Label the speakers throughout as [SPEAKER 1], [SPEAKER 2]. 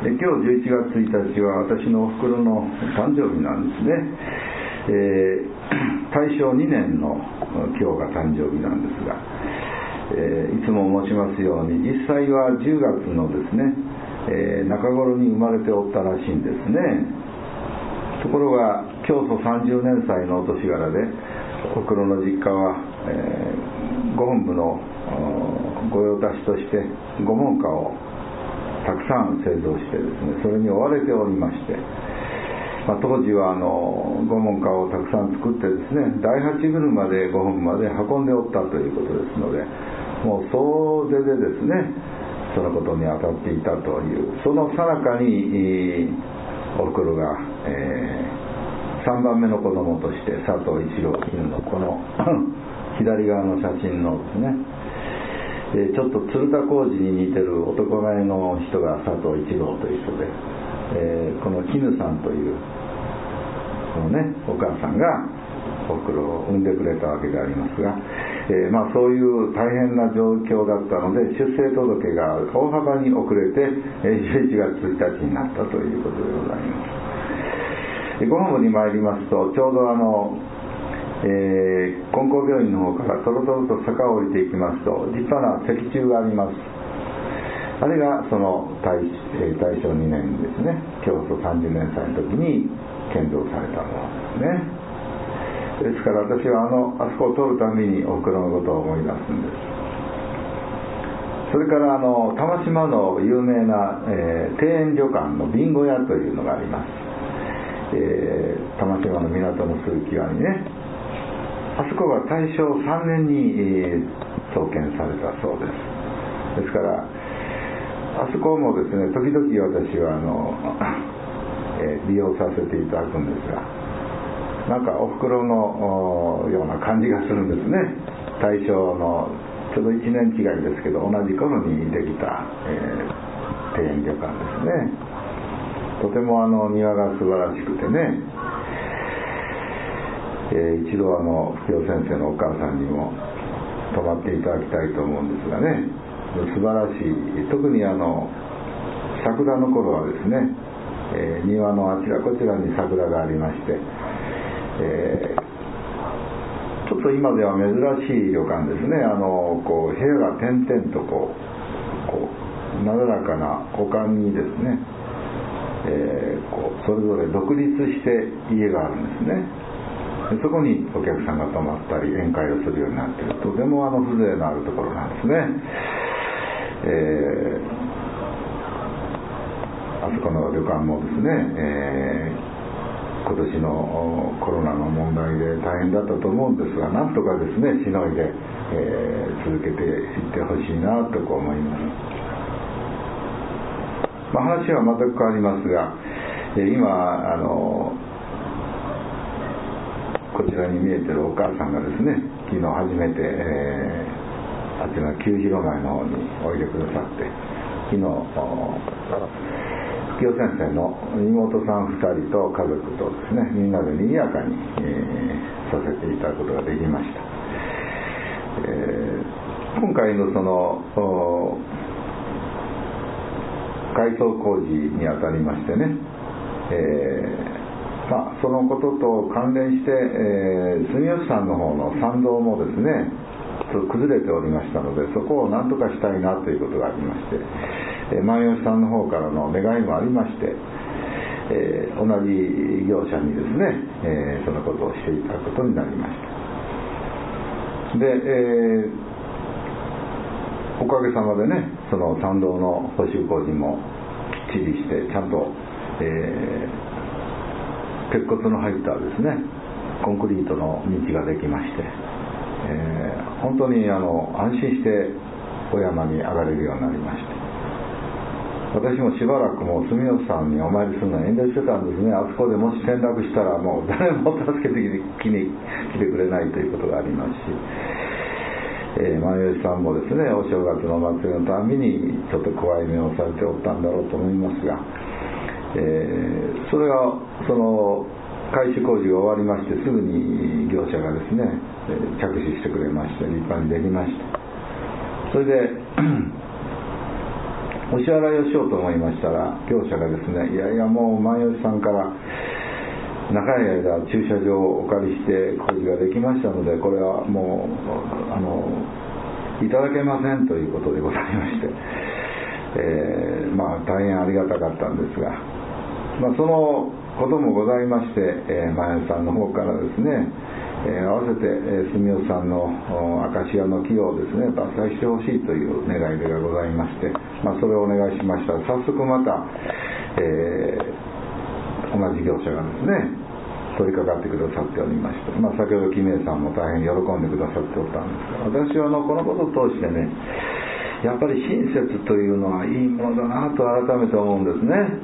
[SPEAKER 1] 今日11月1日は私のおふくろの誕生日なんですね。大正2年の今日が誕生日なんですが、いつも申しますように実際は10月のですね、中頃に生まれておったらしいんですね。ところが教祖30年祭のお年柄でおふくろの実家は、ご本部の御用達として御門家をたくさん製造してですね、それに追われておりまして、当時は御門家をたくさん作ってですね、第8車で御本部まで運んでおったということですので、もう総出でですね、そのことに当たっていたという、その最中におふくろが、3番目の子供として佐藤一郎犬のこの左側の写真のですね、ちょっと鶴田浩二に似てる男前の人が佐藤一郎という人で、この絹さんというこのね、お母さんがおふくろを産んでくれたわけでありますが、そういう大変な状況だったので出生届が大幅に遅れて11月1日になったということでございます。ご本部に参りますと、ちょうど金光病院の方からとろとろと坂を降りていきますと立派な石柱があります。あれがその大正2年ですね、教祖30年祭の時に建造されたものですね。ですから私はあそこを通るたびにおふくろのことを思い出すんです。それから玉島の有名な、庭園旅館のビンゴ屋というのがあります。玉島の港のすぐ際にね、あそこは大正3年に、創建されたそうです。ですからあそこもですね、時々私は利用させていただくんですが、なんかおふくろのような感じがするんですね。大正のちょうど1年違いですけど同じ頃にできた、庭園旅館ですね。とても庭が素晴らしくてね、一度不教先生のお母さんにも泊まっていただきたいと思うんですがね、素晴らしい。特に桜の頃はですね、庭のあちらこちらに桜がありまして、ちょっと今では珍しい旅館ですね。こう部屋が点々とこうなだらかな丘にですね、それぞれ独立して家があるんですね。でそこにお客さんが泊まったり宴会をするようになっている、とても風情のあるところなんですね。あそこの旅館もですね、今年のコロナの問題で大変だったと思うんですが、なんとかですねしのいで、続けていってほしいなと思います。話は全く変わりますが、今こちらに見えてるお母さんがですね、昨日初めて、あちら旧広前の方においでくださって、昨日清先生の妹さん2人と家族とですね、みんなで賑やかに、させていただくことができました。今回のその改装工事にあたりましてね、そのことと関連して、住吉さんの方の参道もですねちょっと崩れておりましたので、そこを何とかしたいなということがありまして、万吉さんの方からの願いもありまして、同じ業者にですね、そのことをしていただくことになりました。で、おかげさまでね、その参道の補修工事もきっちりしてちゃんと、鉄骨の入ったですねコンクリートの道ができまして、本当に安心してお山に上がれるようになりました。私もしばらくもう住吉さんにお参りするのに遠慮してたんですね。あそこでもし転落したらもう誰も助けてきに来てくれないということがありますし、万吉さんもですね、お正月のお祭りのたびにちょっと怖い目をされておったんだろうと思いますが、それがその改修工事が終わりましてすぐに業者がですね着手してくれまして立派にできました。それでお支払いをしようと思いましたら、業者がですね、いやいやもう万吉さんから長い間駐車場をお借りして工事ができましたので、これはもういただけませんということでございまして、大変ありがたかったんですが、そのこともございまして、万吉さんの方からですね、合わせて住吉さんのアカシアの木をですね伐採してほしいという願い出がございまして、それをお願いしましたら、早速また、同じ業者がですね取り掛かってくださっておりまして、先ほど木明さんも大変喜んでくださっておったんですが、私はこのことを通してね、やっぱり親切というのはいいものだなと改めて思うんですね。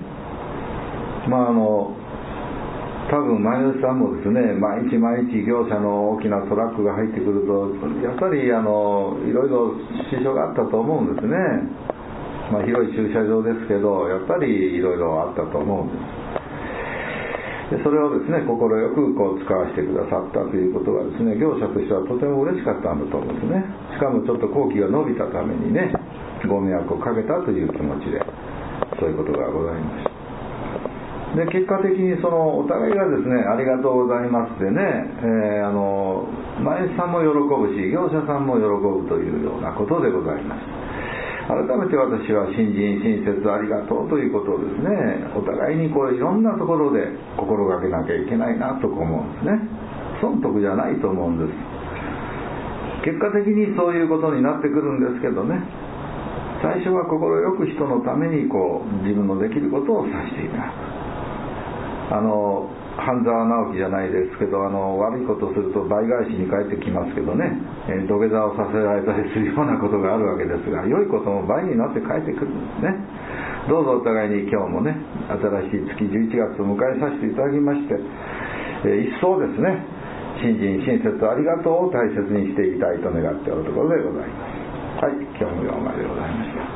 [SPEAKER 1] 多分前吉さんもですね、毎日業者の大きなトラックが入ってくると、やっぱりいろいろ支障があったと思うんですね。広い駐車場ですけど、やっぱりいろいろあったと思うんです。でそれをですね、快く使わせてくださったということがですね、業者としてはとても嬉しかったんだと思うんですね。しかもちょっと工期が伸びたためにね、ご迷惑をかけたという気持ちで、そういうことがございました。で結果的にお互いがですね、ありがとうございますでね、前さんも喜ぶし、業者さんも喜ぶというようなことでございます。改めて私は新人親切ありがとうということをですね、お互いにいろんなところで心がけなきゃいけないなと思うんですね。損得じゃないと思うんです。結果的にそういうことになってくるんですけどね、最初は快く人のために自分のできることをさせていただく。半沢直樹じゃないですけど、悪いことをすると倍返しに返ってきますけどね、土下座をさせられたりするようなことがあるわけですが、良いことも倍になって返ってくるんですね。どうぞお互いに今日もね、新しい月11月を迎えさせていただきまして、一層ですね、新人親切ありがとうを大切にしていきたいと願っておるところでございます。はい、今日も4枚でございました。